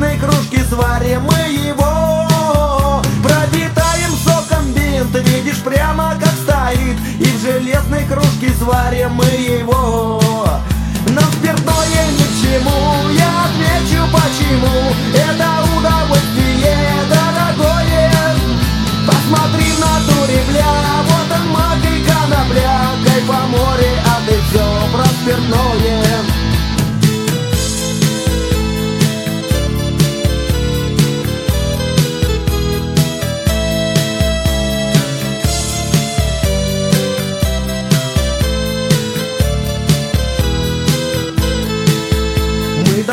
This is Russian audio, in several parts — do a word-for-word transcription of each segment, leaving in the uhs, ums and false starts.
железной кружке сварим мы его. Пропитаем соком бинт, видишь, прямо как стоит, и в железной кружке сварим мы его. Нам спиртное ни к чему, я отмечу почему. Это удовольствие дорогое. Посмотри в натуре, бля, вот он мак и конопля. Кайф по море, а ты все про спиртное.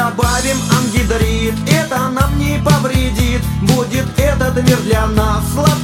Добавим ангидрид, это нам не повредит. Будет этот мир для нас слаб